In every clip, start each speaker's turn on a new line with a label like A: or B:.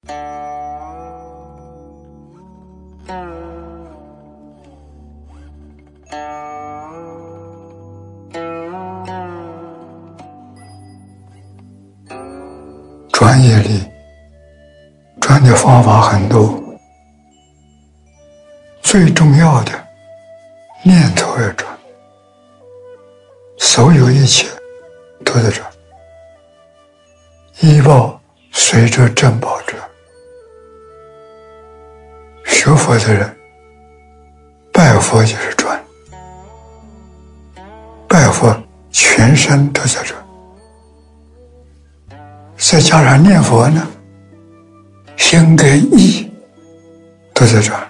A: 转业力，转的方法很多，最重要的念头要转，所有一切都在转，依报随着正报转。学佛的人拜佛就是转，拜佛全身都在转，再加上念佛呢，心跟意都在转。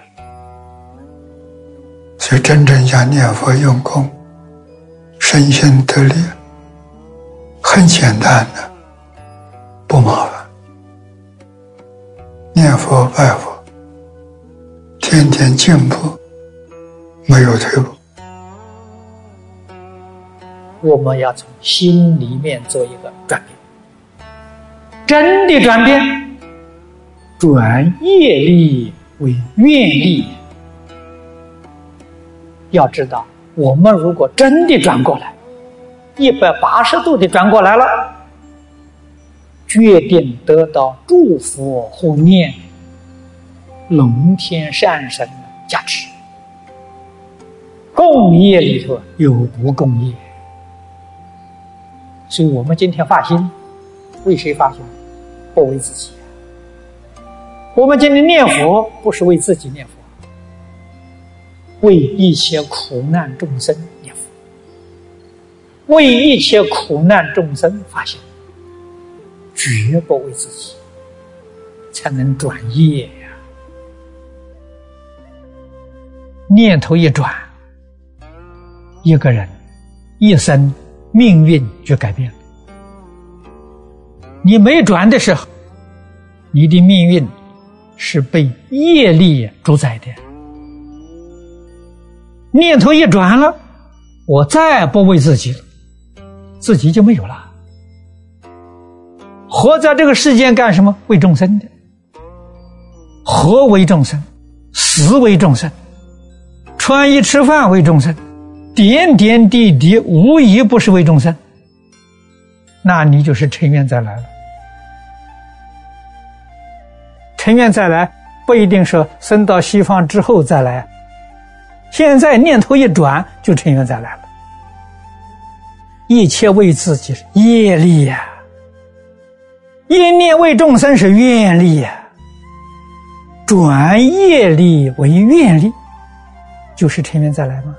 A: 所以真正要念佛用功，身心得力，很简单的，不麻烦。念佛拜佛，天天进步，没有退步。
B: 我们要从心里面做一个转变，真的转变，转业力为愿力。要知道，我们如果真的转过来，180度的转过来了，决定得到诸佛护念、龙天善神的加持。共业里头有不共业，所以我们今天发心，为谁发心？不为自己。我们今天念佛，不是为自己念佛，为一切苦难众生念佛，为一切苦难众生发心，绝不为自己，才能转业呀。念头一转，一个人一生命运就改变了。你没转的时候，你的命运是被业力主宰的。念头一转了，我再不为自己了，自己就没有了。活在这个世间干什么？为众生的。活为众生，死为众生，穿衣吃饭为众生，点点滴滴无一不是为众生。那你就是尘缘再来了。尘缘再来不一定说生到西方之后再来，现在念头一转就尘缘再来了。一切为自己是业力呀，一念为众生是愿力呀。转业力为愿力，就是尘缘再来吗？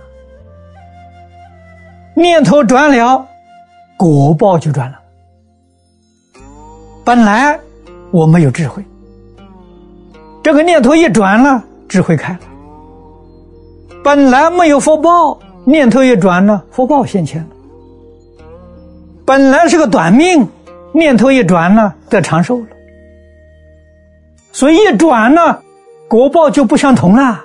B: 念头转了，果报就转了。本来我没有智慧，这个念头一转了，智慧开了。本来没有福报，念头一转了，福报现前了。本来是个短命，念头一转了，得长寿了。所以一转了，果报就不相同了。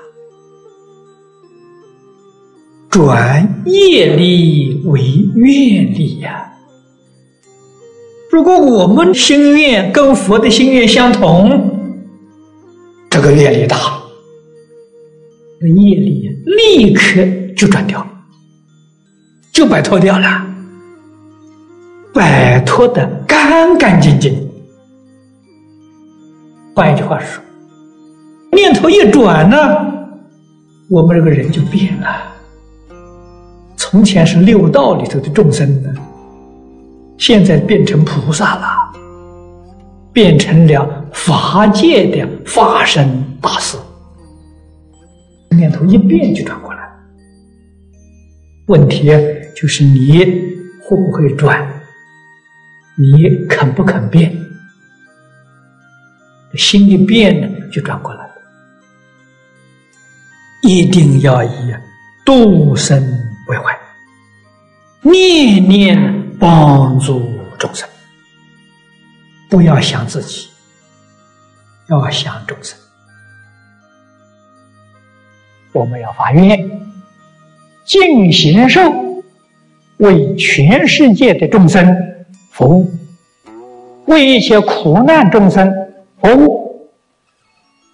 B: 转业力为愿力呀。如果我们心愿跟佛的心愿相同，这个愿力大了，业力立刻就转掉了，就摆脱掉了，摆脱得干干净净。换一句话说，念头一转呢，我们这个人就变了。从前是六道里头的众生呢，现在变成菩萨了，变成了法界的法身大士。念头一变就转过来，问题就是你会不会转，你肯不肯变。心一变呢，就转过来了。一定要以度生为怀，念念帮助众生，不要想自己，要想众生。我们要发愿，尽形寿，为全世界的众生服务，为一切苦难众生服务，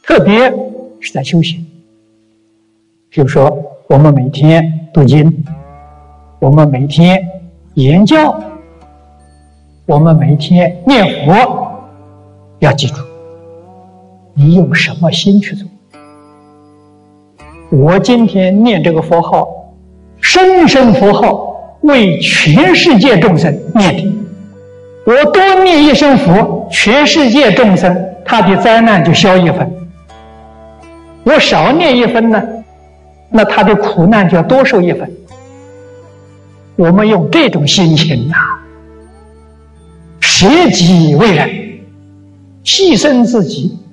B: 特别是在修行。比如说，我们每天读经，我们每天言教，我们每天念佛，要记住，你用什么心去做？我今天念这个佛号，声声佛号，为全世界众生念的。我多念一声佛，全世界众生他的灾难就消一分。我少念一分呢，那他的苦难就要多受一分。我们用这种心情舍己为人，牺牲自己，